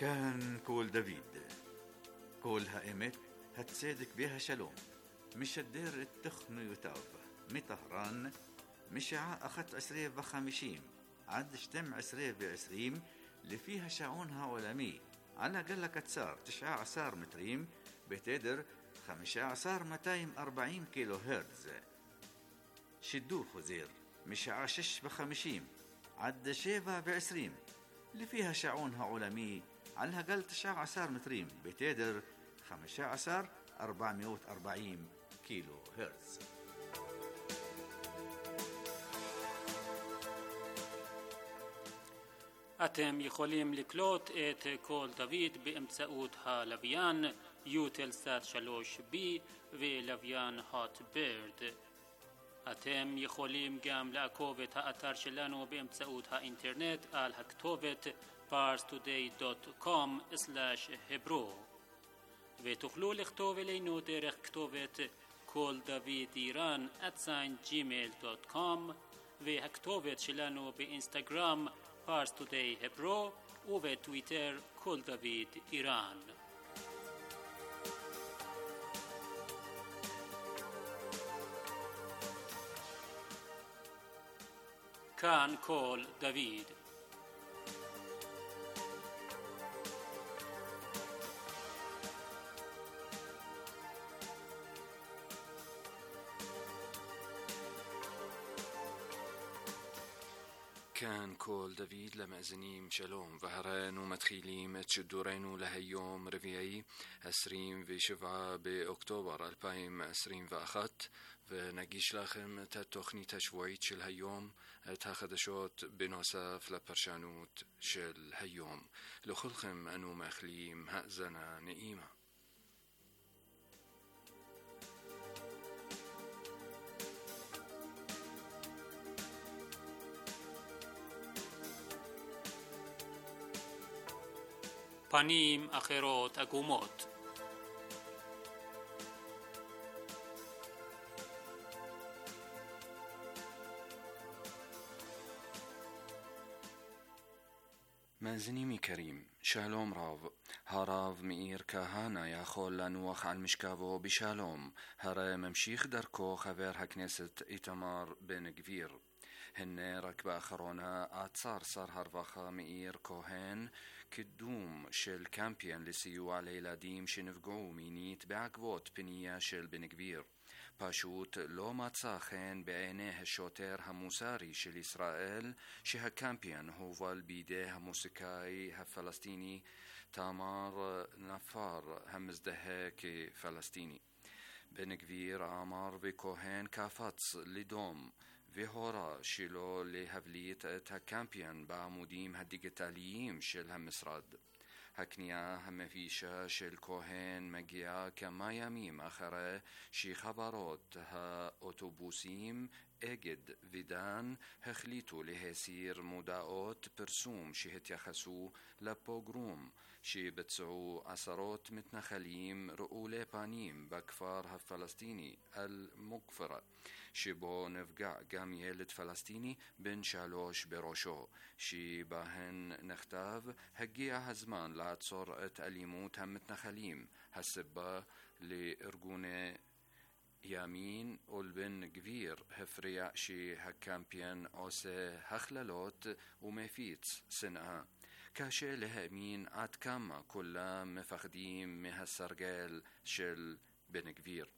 كان كول دافيد كول هائمت هتصدق بها شلوم مش الدير التخن يتاوب مطهران مشاع أخت 20 عد شتم 20 اللي فيها شعونها ولمي على قلة كتسار 19 متريم بتدر 15,240 كيلو هرتز شدو خزير مشاع 56 عد شيفا ب20 اللي فيها شعونها علمي على قل 19 متريم بتدر 15,440 كيلو هرتز. אתם יכולים לקלוט את קול דוד באמצעות הלוויין יוטלסאט 3B ולוויין הוט בירד. אתם יכולים גם לעקוב את האתר שלנו באמצעות האינטרנט על הכתובת parstoday.com/hebro ותוכלו לכתוב אלינו דרך כתובת קול דוד איראן @gmail.com והכתובת שלנו באינסטגרם parstoday hebro ובטוויטר קול דוד איראן. כאן קול דוד. كان كول دافيد لمأزنيم شلوم وهران ومتخيليم تشدورينو لهيوم ربيعي 27 بأكتوبر 2021 ونجيش لكم تتخنيت شويت شل هيوم تاخدشوت بنصف لبرشانوت شل هيوم لخلخم أنو مخليم هأزنا نئيمة. פנים אחרות עגומות. مازنيمي كريم شالوم راف هراف مئير كهانا ياخول لنوخ عن مشكافو بشالوم هرا ممشيخ دركو خبر هكنيسة إيتمار بن جفير هن ركب آخرونا آتسار صار هرفاخا مئير كوهن كدوم شل كامبيان لسيو على لاديم شنفقو مينيت بعقبوت بنية شل بنكبير باشوت لو ما تساخن بعينيه الشوتر هموساري شل إسرائيل شه كامبيان هو البيده هموسكاي هفلسطيني تامار نفار همزده كفلسطيني بنكبير عمر بكوهن كافتس لدوم وهورا شلو لهفليت تكامبيان بعموديم هالديجيتاليين شل همسراد هكنيا هم فيشا شل كوهن مجيا كما يميم آخره شي خبرات ها أوتوبوسيم اجد فيدان هخليتو لهسير مداوت برسوم شي هتيخسو لبوغروم شي بتسعو عصرات متنخليم رؤولي بانيم بكفار هفلسطيني المقفرة شي بو نفقع قاميلت فلسطيني بن شالوش بروشو شي باهن نختاف هجيا هزمان لعتصر تأليموت هم متنخليم هالسبا لإرقوني يامين والبن كبير هفريع شي هكامبيان أوسي هخللوت ومفيتس سنة كاشي لهامين عاد كاما كلا مفخديم مهالسرقال شل بن كبير.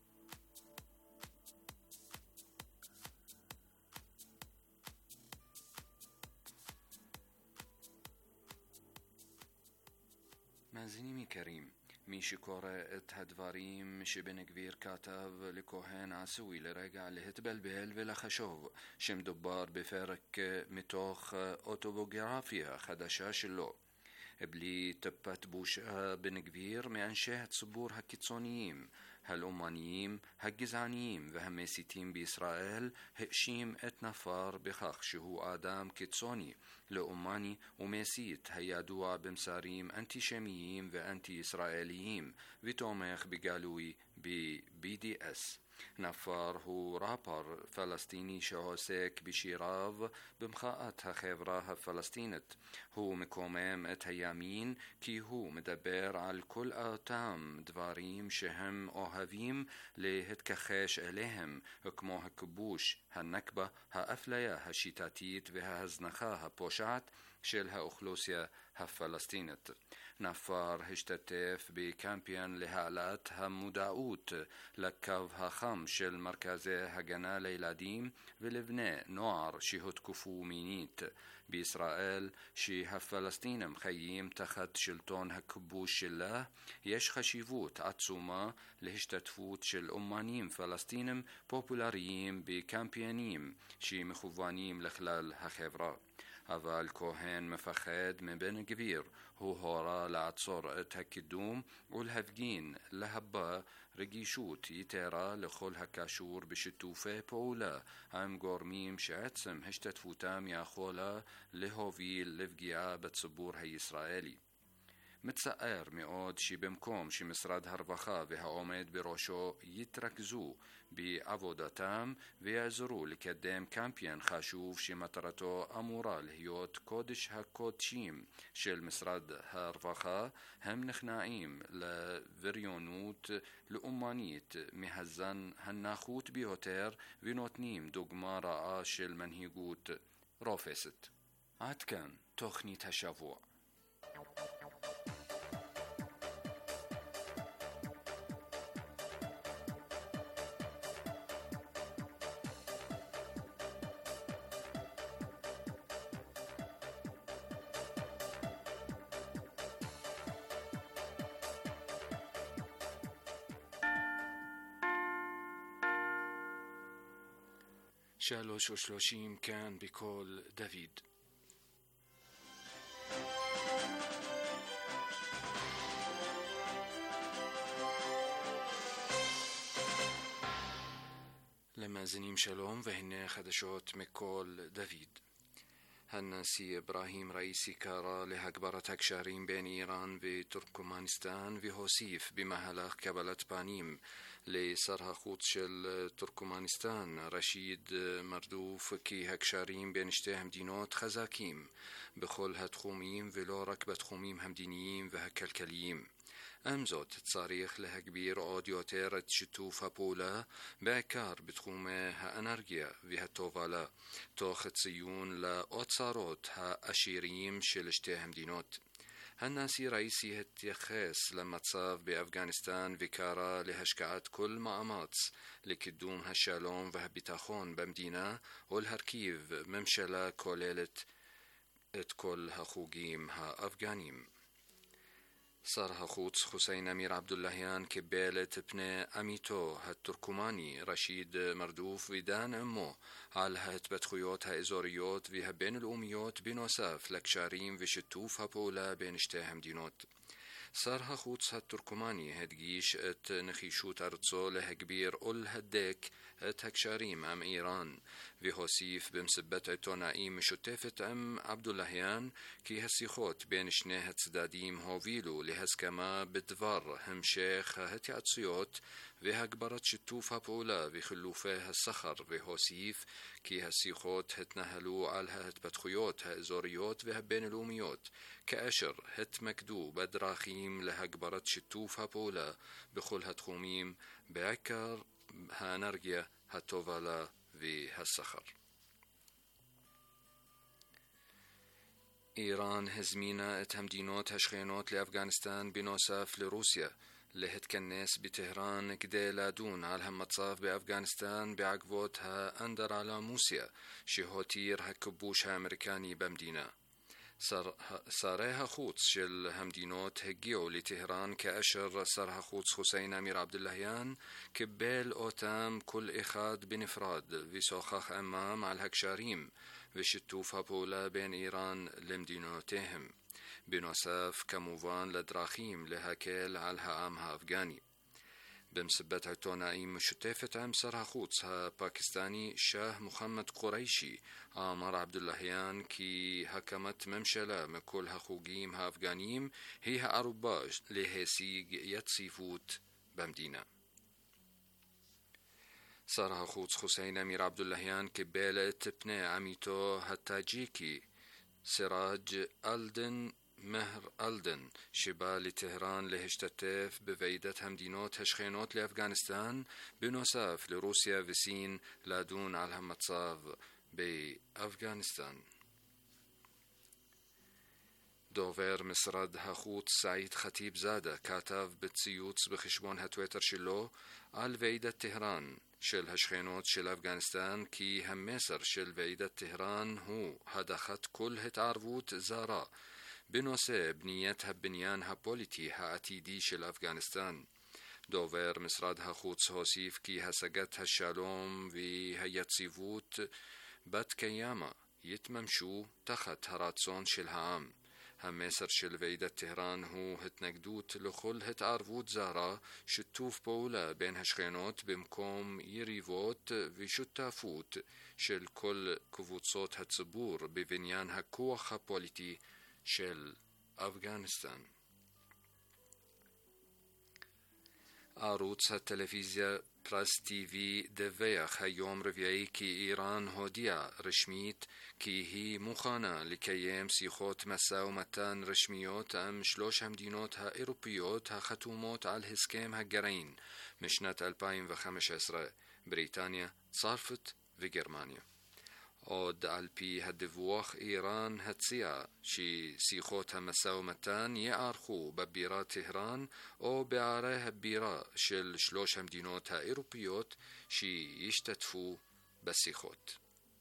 مازنيمي كريم ميشي كورة تهدفاريم مشي بن كبير كاتب لكوهن عسوي لرجع لهتبلبل ولا خشوف شم دبار بفرق متوخ أوتوبوغرافيا خدشاش اللو بلي تبت بوشا بن كبير مع شاهد صبور هكيتسونيين هالأمانيين هالجزانيين وهمسيتين بإسرائيل هقشيم اتنفار بخاخ شهو آدم كيتسوني لأماني ومسيت هيادوا بمساريم أنتيشاميين وأنتي إسرائيليين وتومخ بقالوي BDS نفار هو رابر فلسطيني שעוסק בשיריו במחאת החברה הפלסטינית. הוא מקומם את הימין כי הוא מדבר על כל אותם דברים שהם אוהבים להתכחש אליהם, כמו הכיבוש, הנכבה, האפליה השיטתית וההזנחה הפושעת של האוכלוסייה הפלסטינית. נפאר השתתף בקמפיין להעלאת המודעות לקו החם של מרכזי הגנה לילדים ולבני נוער שהותקפו מינית. בישראל, שהפלסטינים חיים תחת שלטון הכיבוש שלה, יש חשיבות עצומה להשתתפות של אומנים פלסטינים פופולריים בקמפיינים שמכוונים לכלל החברה. אבל כהן מפחד מבן גביר. הוא הורה לעצור את הקידום ולהפגין להבא רגישות יתרה לכל הקשור בשיתופי פעולה עם גורמים שעצם השתתפותם יכולה להוביל לפגיעה בציבור הישראלי. מצער מאוד שבמקום שמשרד הרווחה והעומד בראשו יתרכזו בעבודתם ויעזרו לקדם קמפיין חשוב שמטרתו אמורה להיות קודש הקודשים של משרד הרווחה, הם נכנעים לבריונות לאומנית מהזן הנחות ביותר ונותנים דוגמה רעה של מנהיגות רופסת. עד כאן תוכנית השבוע. שלוש ושלושים כאן בקול דוד. למאזינים שלום, והנה חדשות מקול דוד. הנשיא אברהים ראיסי קרא להגברת הקשרים בין איראן וטורקמניסטן והוסיף במהלך קבלת פנים לשר החוץ של טורקמניסטן רשיד מרדוף כי הקשרים בין שתי המדינות חזקים בכל התחומים ולא רק בתחומים המדיניים והכלכליים. עם זאת צריך להגביר עוד יותר את שיתוף הפעולה בעיקר בתחומי האנרגיה והתובלה תוך ציון לאוצרות העשירים של שתי המדינות. הנשיא ראיסי התייחס למצב באפגניסטן וקרא להשקעת כל מאמץ לקידום השלום והביטחון במדינה ולהרכיב ממשלה כוללת את כל החוגים האפגנים. שר החוץ חוסיין אמיר עבדולהיאן קיבל את פני עמיתו הטורקומני רשיד מרדוף ודן עמו על ההתפתחויות האזוריות והבינלאומיות בנוסף לקשרים ושיתוף הפעולה בין שתי המדינות. שר החוץ הטורקומני הדגיש את נחישות ארצו להגביר ולהדק את הקשרים עם איראן, והוסיף במסיבת עיתונאים משותפת עם עבדולהיאן כי השיחות בין שני הצדדים הובילו להסכמה בדבר המשך ההתייעצויות והגברת שיתוף הפעולה וחילופי הסחר, והוסיף כי השיחות התנהלו על ההתפתחויות האזוריות והבינלאומיות כאשר התמקדו בדרכים להגברת שיתוף הפעולה בכל התחומים, בעיקר האנרגיה, התובלה והסחר. איראן הזמינה את המדינות השכנות לאפגניסטן בנוסף לרוסיה להתכנס בטהרן כדי לדון על המצב באפגניסטן בעקבות האנדרלמוסיה שהותיר הכיבוש האמריקני במדינה. שרי החוץ של המדינות הגיעו לטהרן כאשר שר החוץ חוסיין אמיר עבדולהיאן קיבל אותם כל אחד בנפרד ושוחח עמם על הקשרים ושיתוף הפעולה בין איראן למדינותיהם. בנוסף כמובן לדרכים להקל על העם האפגני. במסיבת עיתונאים משותפת עם שר החוץ הפקיסטני שאה מוחמד קוריישי אמר עבדולהיאן כי הקמת ממשלה מכל החוגים האפגניים היא הערובה להשיג יציבות במדינה. שר החוץ חוסיין אמיר עבדולהיאן קיבל את פני עמיתו הטאג'יקי סיראג' אלדין מהר אלדין שבא לטהרן להשתתף בוועידת המדינות השכנות לאפגניסטן בנוסף לרוסיה וסין לדון על המצב באפגניסטן. דובר משרד החוץ סעיד חטיב זאדה כתב בציוץ בחשבון הטוויטר שלו על ועידת טהרן של השכנות של אפגניסטן כי המסר של ועידת טהרן הוא הדחת כל התערבות זרה בנושא בניית הבניין הפוליטי העתידי של אפגניסטן. דובר משרד החוץ הוסיף כי השגת השלום והיציבות בת קיימא יתממשו תחת הרצון של העם. המסר של ועידת טהרן הוא התנגדות לכל התערבות זרה, שיתוף פעולה בין השכנות במקום יריבות ושותפות של כל קבוצות הציבור בבניין הכוח הפוליטי של אפגניסטן. ערוץ הטלוויזיה פרס TV דווח היום רביעי כי איראן הודיעה רשמית כי היא מוכנה לקיים שיחות משא ומתן רשמיות עם 3 המדינות האירופיות החתומות על הסכם הגרעין משנת 2015, בריטניה, צרפת וגרמניה. עוד על פי הדיווח איראן הציעה ששיחות המשא ומתן יערכו בבירה טהרן או בערי הבירה של 3 המדינות האירופיות שישתתפו בשיחות.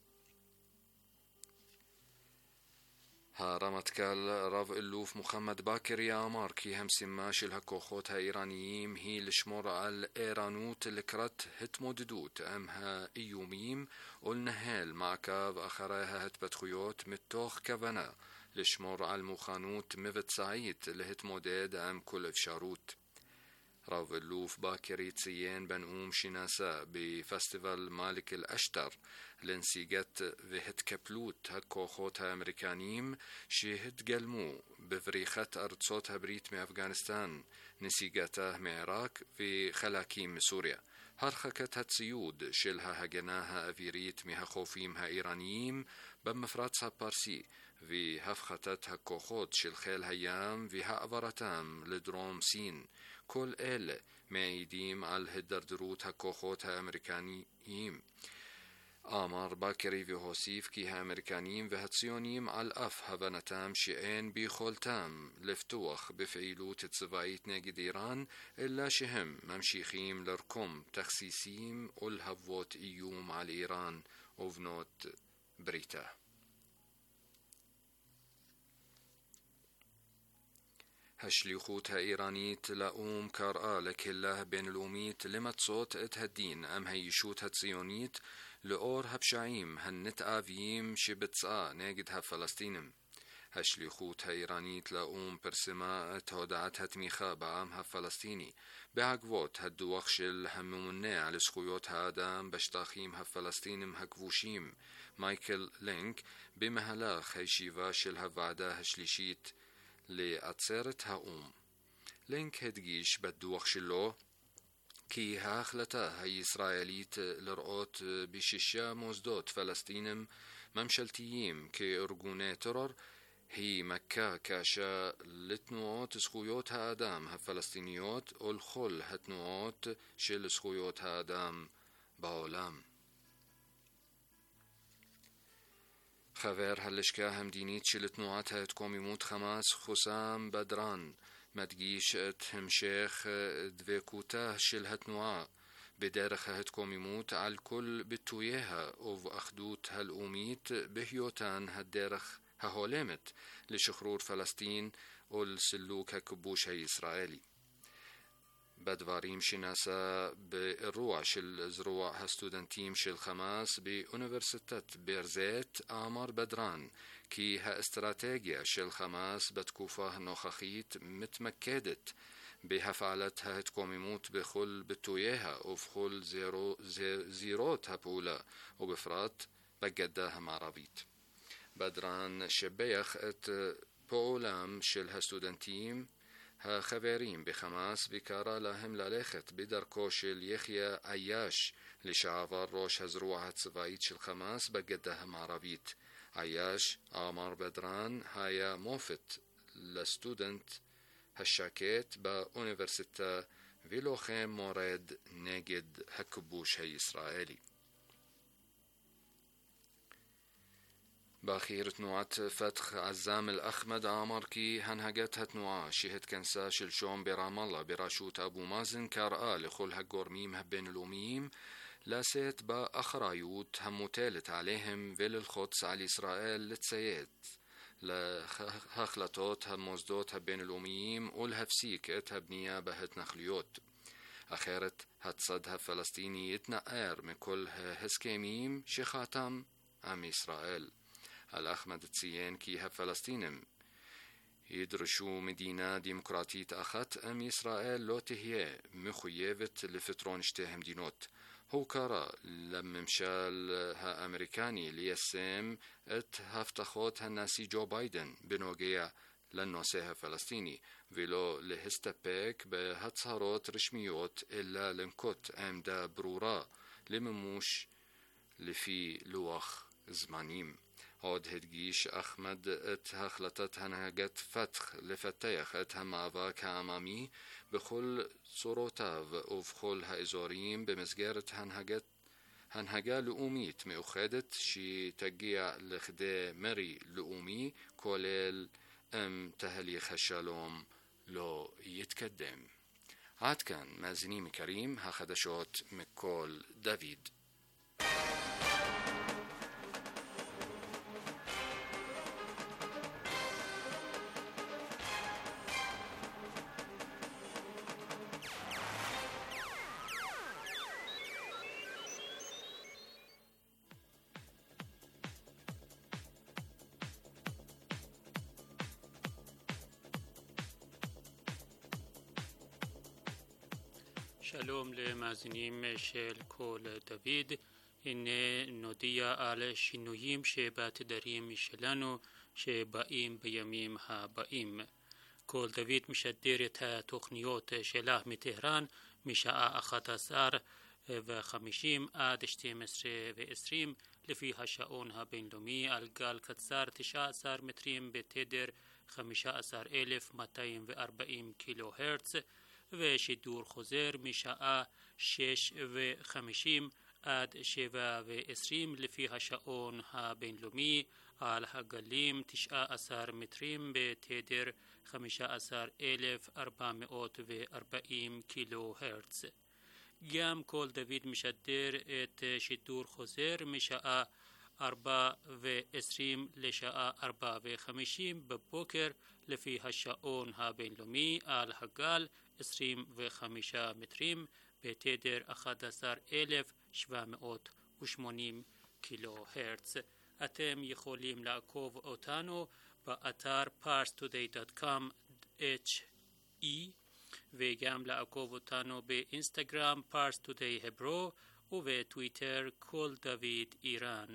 הרמטכ"ל רב אלוף מוחמד באקרי אמר כי המשימה של הכוחות האיראניים היא לשמור על ערנות לקראת התמודדות עם האיומים ולנהל מעקב אחרי ההתפתחויות מתוך כוונה לשמור על מוכנות מבצעית להתמודד עם כל אפשרות. רב אלוף באקרי ציין בנאום שנשא בפסטיבל מאלק אל-אשטר לנסיגת והתקפלות הכוחות האמריקניים שהתגלמו בבריחת ארצות הברית מאפגניסטן, נסיגתה מעיראק וחלקים מסוריה, הרחקת הציוד של ההגנה האווירית מהחופים האיראניים במפרץ הפרסי והפחתת הכוחות של חיל הים והעברתם לדרום סין. כל אלה מעידים על הידרדרות הכוחות האמריקניים. אמר באקרי והוסיף כי האמריקנים והציונים על אף הבנתם שאין ביכולתם לפתוח בפעילות צבאית נגד איראן, אלא שהם ממשיכים לרקום תכסיסים ולהוות איום על איראן ובנות בריתה. השליחות האיראנית לאום קראה לקהילה בינלאומית למצות את הדין עם הישות הציונית לאור הפשעים הנתעבים שביצעה נגד הפלסטינים. השליחות האיראנית לאום פרסמה את הודעת התמיכה בעם הפלסטיני בעקבות הדוח של הממונה על זכויות האדם בשטחים הפלסטינים הכבושים מייקל לינק במהלך הישיבה של הוועדה השלישית לעצרת האום. לינק הדגיש בדוח שלו כי ההחלטה הישראלית לראות ב6 מוסדות פלסטינים ממשלתיים כארגוני טרור היא מכה קשה לתנועות זכויות האדם הפלסטיניות ולכל התנועות של זכויות האדם בעולם. חבר הלשכה המדינית של תנועת ההתקוממות חמאס חוסאם בדראן מדגיש את המשך דבקותה של התנועה בדרך ההתקוממות על כל ביטוייה ובאחדות הלאומית בהיותן הדרך ההולמת לשחרור פלסטין ולסילוק הכיבוש הישראלי. בדברים שנעשה באירוע של זרוע הסטודנטים של חמאס באוניברסיטת ביר-זית אמר בדראן כי האסטרטגיה של חמאס בתקופה הנוכחית מתמקדת בהפעלת ההתקוממות בכל ביטוייה ובכל זירות הפעולה ובפרט בגדה המערבית. בדראן שבח את פעולם של הסטודנטים החברים בחמאס וקרא להם ללכת בדרכו של יחיא עייש לשעבר ראש הזרוע הצבאית של חמאס בגדה המערבית. עייש עמר בדרן היה מופת לסטודנט השקט באוניברסיטה ולוחם מורד נגד הכיבוש הישראלי. באחיר תנועת פתח עזאם אל-אחמד אמר כי הנהגת התנועה שהתכנסה שלשום ברמאללה בראשות אבו מאזן קראה לכל הגורמים הבינלאומיים לשאת באחריות המוטלת עליהם וללחוץ על ישראל לציית להחלטות המוסדות הבינלאומיים ולהפסיק את הבנייה בהתנחלויות. אחרת הצד הפלסטיני יתנער מכל ההסכמים שחתם עם ישראל. אל-אחמד ציין כי הפלסטינים ידרשו מדינה דמוקרטית אחת עם ישראל לא תהיה מחויבת לפתרון שתי המדינות. הוא קרא לממשל האמריקני ליישם את הבטחות הנשיא ג'ו ביידן בנוגע לנושא הפלסטיני ולא להסתפק בהצהרות רשמיות אלא לנקוט עמדה ברורה למימוש לפי לוח זמנים. עוד הדגיש אחמד את החלטת הנהגת פתח לפתח את המאבק העממי בכל צורותיו ובכל האזורים במסגרת הנהגה לאומית מאוחדת שתגיע לכדי מרי לאומי כולל אם תהליך השלום לא יתקדם. עד כאן מאזינים יקרים, החדשות מכל דוד. שלום למאזינים של כל דוד. הנה נודיע על שינויים שבתדרים שלנו שבאים בימים הבאים. כל דוד משדר את התוכניות שלה מטהרן משעה 11:50 עד 12:20 לפי השעון הבינלאומי על גל קצר 19 מטרים בתדר 15,240 קילו הרץ, ושידור חוזר משעה 6:50 עד 7:20 לפי השעון הבינלאומי על הגלים 19 מטרים בתדר 15,440 קילו הרץ. גם כל דוד משדר את שידור חוזר משעה 4:20 לשעה 4:50 בבוקר לפי השעון הבינלאומי על הגל 25 מטרים בתדר 11,780 קילו הרץ. אתם יכולים לעקוב אותנו באתר parstoday.com.he וגם לעקוב אותנו באינסטגרם parstodayhebro ובטוויטר כל דוד איראן.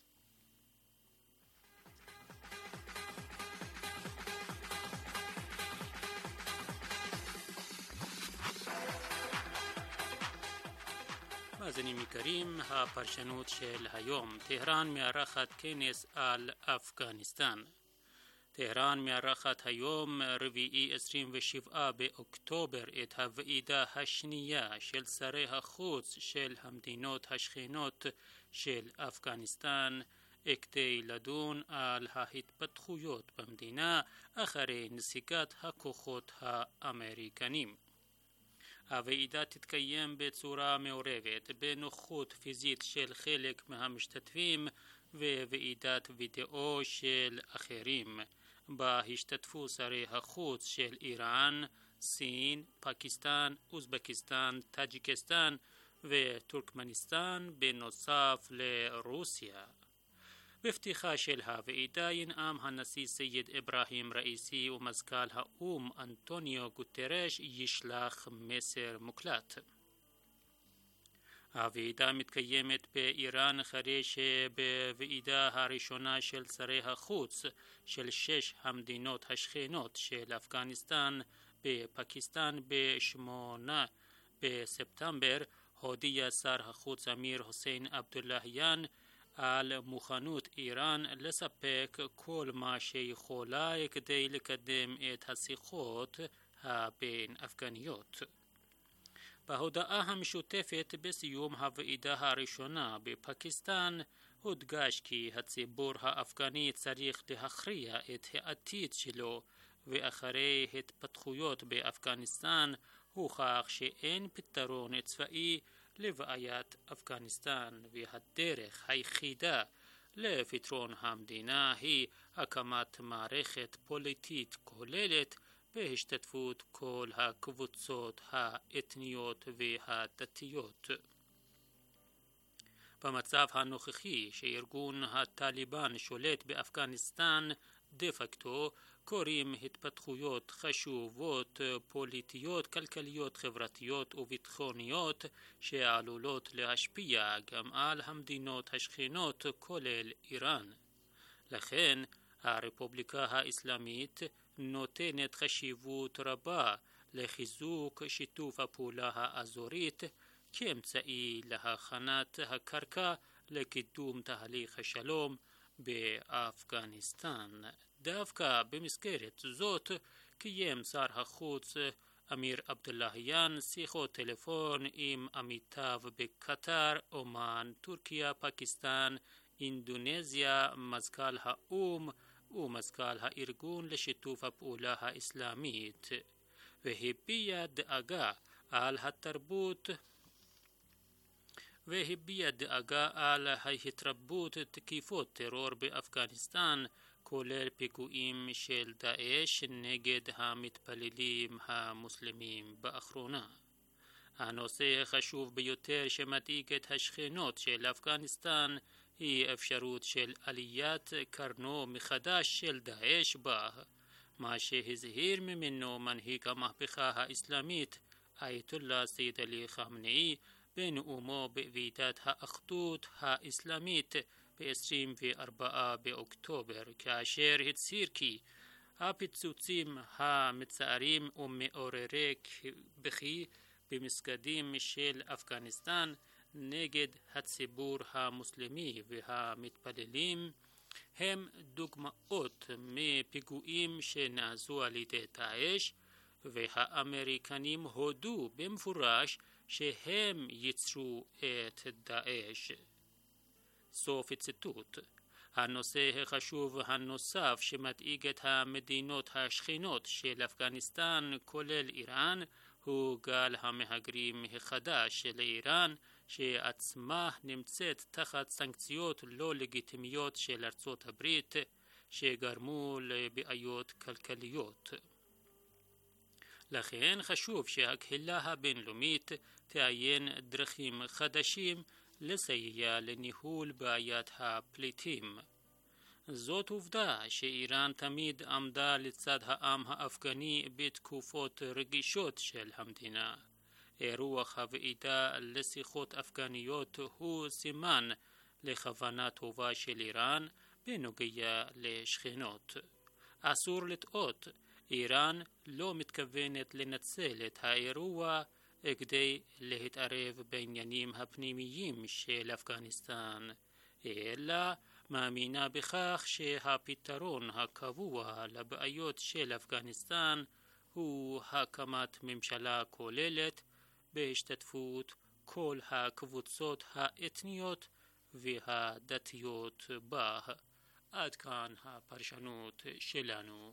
מאזינים יקרים, הפרשנות של היום. טהרן מארחת כנס על אפגניסטן. טהרן מארחת היום רביעי 27 באוקטובר את הוועידה השנייה של שרי החוץ של המדינות השכנות של אפגניסטן כדי לדון על ההתפתחויות במדינה אחרי נסיגת הכוחות האמריקנים. הוועידה תתקיים בצורה מעורבת בנוכחות פיזית של חלק מהמשתתפים וועידת וידאו של אחרים. בה השתתפו שרי החוץ של איראן, סין, פקיסטן, אוזבקיסטן, טאג'יקיסטן וטורקמניסטן בנוסף לרוסיה. בפתיחה של הוועידה ינאם הנשיא סייד אברהים ראיסי ומזכ"ל האו"ם אנטוניו גוטרש ישלח מסר מוקלט. הוועידה מתקיימת באיראן אחרי שבוועידה הראשונה של שרי החוץ של 6 המדינות השכנות של אפגניסטן בפקיסטן ב-8 בספטמבר הודיע שר החוץ אמיר חוסיין עבדולאהיאן על מוכנות איראן לספק כל מה שיכולה כדי לקדם את השיחות הבין אפגניות. בהודעה המשותפת בסיום הוועידה הראשונה בפקיסטן הודגש כי הציבור האפגני צריך להכריע את העתיד שלו, ואחרי התפתחויות באפגניסטן הוכח שאין פתרון צבאי לבעיית אפגניסטן, והדרך היחידה לפתרון המדינה היא הקמת מערכת פוליטית כוללת בהשתתפות כל הקבוצות האתניות והדתיות. במצב הנוכחי שארגון הטליבן שולט באפגניסטן דה פקטו קורים התפתחויות חשובות פוליטיות, כלכליות, חברתיות וביטחוניות שעלולות להשפיע גם על המדינות השכנות כולל איראן. לכן הרפובליקה האסלאמית נותנת חשיבות רבה לחיזוק שיתוף הפעולה האזורית כאמצעי להכנת הקרקע לקידום תהליך השלום באפגניסטן. דווקא במסגרת זאת קיים שר החוץ אמיר עבדולאהיאן שיחות טלפון עם עמיתיו בקטר, אומן, טורקיה, פקיסטן, אינדונזיה, מזכ"ל האו"ם ומזכ"ל הארגון לשיתוף הפעולה האסלאמית, והביע דאגה על ההתרבות תקיפות טרור באפגניסטן, כולל פיגועים של דאעש נגד המתפללים המוסלמים באחרונה. הנושא החשוב ביותר שמדאיג את השכנות של אפגניסטן היא אפשרות של עליית קרנו מחדש של דאעש בה, מה שהזהיר ממנו מנהיג המהפכה האסלאמית אייתוללה סייד עלי חמנאי בנאומו בוועידת האחדות האסלאמית ב-24 באוקטובר, כאשר הצהיר כי הפיצוצים המצערים ומעוררי בכי במסגדים של אפגניסטן נגד הציבור המוסלמי והמתפללים הם דוגמאות מפיגועים שנעשו על ידי דאעש, והאמריקנים הודו במפורש שהם ייצרו את דאעש. סוף ציטוט. הנושא החשוב הנוסף שמדאיג את המדינות השכנות של אפגניסטן כולל איראן הוא גל המהגרים החדש של איראן, שעצמה נמצאת תחת סנקציות לא לגיטימיות של ארצות הברית שגרמו לבעיות כלכליות. לכן חשוב שהקהילה הבינלאומית תעיין דרכים חדשים לסייע לניהול בעיית הפליטים. זאת עובדה שאיראן תמיד עמדה לצד העם האפגני בתקופות רגישות של המדינה. אירוח הוועידה לשיחות אפגניות הוא סימן לכוונה טובה של איראן בנוגע לשכנות. אסור לטעות, איראן לא מתכוונת לנצל את האירוע כדי להתערב בעניינים הפנימיים של אפגניסטן, אלא מאמינה בכך שהפתרון הקבוע לבעיות של אפגניסטן הוא הקמת ממשלה כוללת בהשתתפות כל הקבוצות האתניות והדתיות בה. עד כאן הפרשנות שלנו.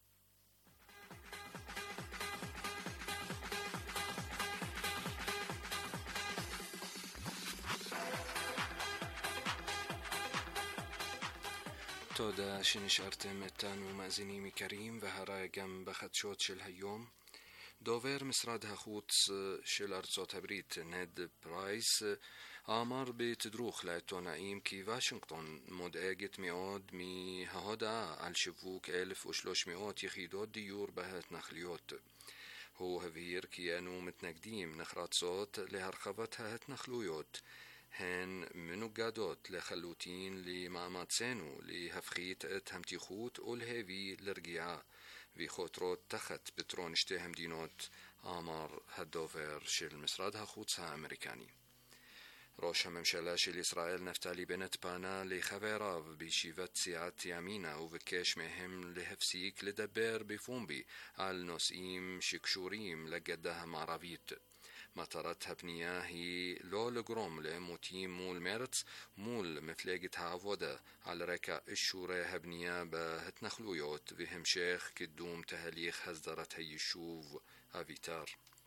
תודה שנשארתם איתנו מאזינים יקרים, והראה גם בחדשות של היום. דובר משרד החוץ של ארצות הברית נד פרייס אמר בתדרוך לעיתונאים כי וושינגטון מודאגת מאוד מההודעה על שיווק 1,300 יחידות דיור בהתנחלויות. הוא הבהיר כי אנו מתנגדים נחרצות להרחבת ההתנחלויות, הן מנוגדות לחלוטין למאמצינו להפחית את המתיחות ולהביא לרגיעה, וחותרות תחת פתרון שתי המדינות אמר הדובר של משרד החוץ האמריקני. ראש הממשלה של ישראל נפתלי בנט פנה לחבריו בישיבת סיעת ימינה וביקש מהם להפסיק לדבר בפומבי על נושאים שקשורים לגדה המערבית. מטרת הפנייה היא לא לגרום לעימותים מול מרץ מול מפלגת העבודה על רקע אישורי הבנייה בהתנחלויות והמשך קידום תהליך הסדרת היישוב אביתר.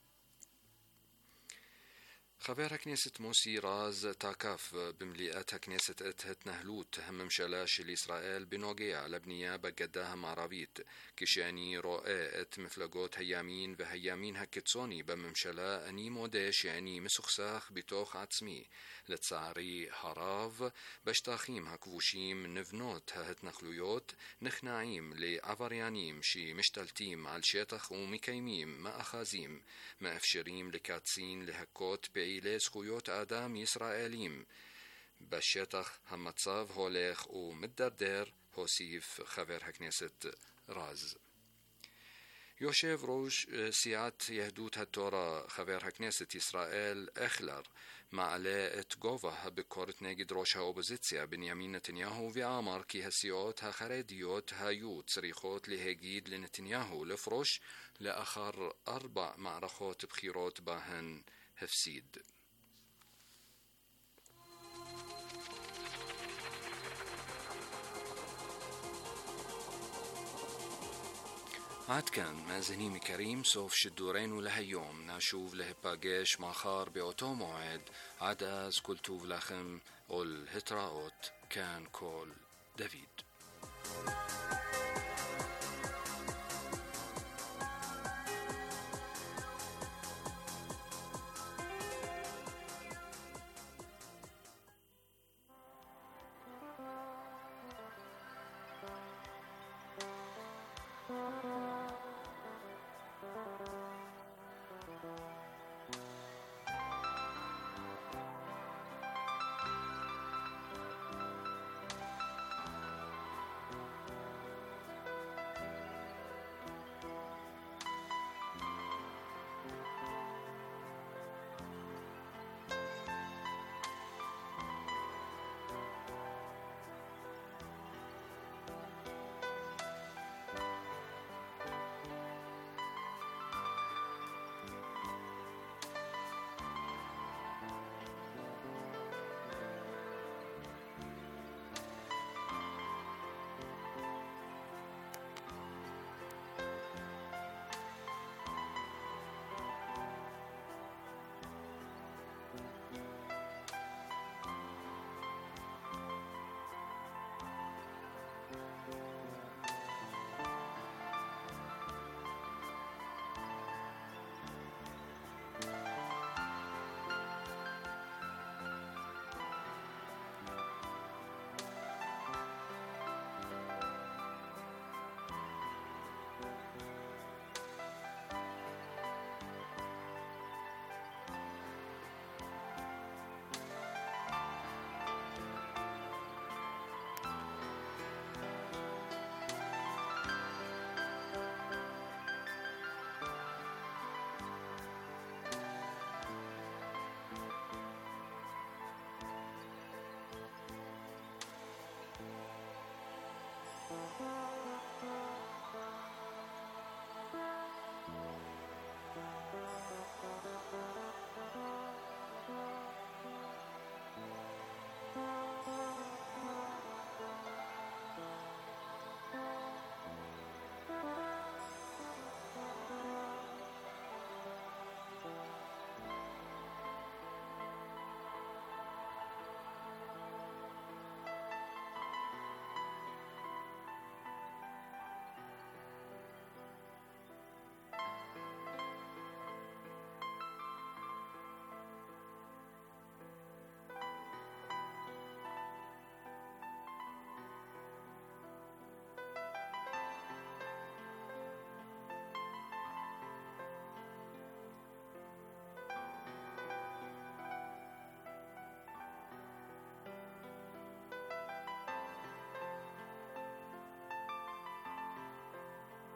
חבר הכנסת מוסי רז תקף במליאת הכנסת את התנהלות הממשלה של ישראל בנוגע לבנייה בגדה המערבית. כשאני רואה את מפלגות הימין והימין הקיצוני בממשלה, אני מודה שאני מסוכסך בתוך עצמי. לצערי הרב, בשטחים הכבושים נבנות ההתנחלויות נכנעים לעבריינים שמשתלטים על שטח ומקיימים מאחזים, מאפשרים לקצין להכות פעילי זכויות האדם ישראלים. בשטח המצב הולך ומתדרדר, הוסיף חבר הכנסת רז. יושב ראש סיעת יהדות התורה, חבר הכנסת ישראל אייכלר, מעלה את גובה הביקורת נגד ראש האופוזיציה בנימין נתניהו ואמר כי הסיעות החרדיות היו צריכות להגיד לנתניהו לפרוש לאחר 4 מערכות בחירות בהן הפסיד. עד כאן מאזינים יקרים, סוף שידורנו להיום. נשוב להיפגש מחר באותו מועד. עד אז כל טוב לכם ולהתראות. כאן כל דוד.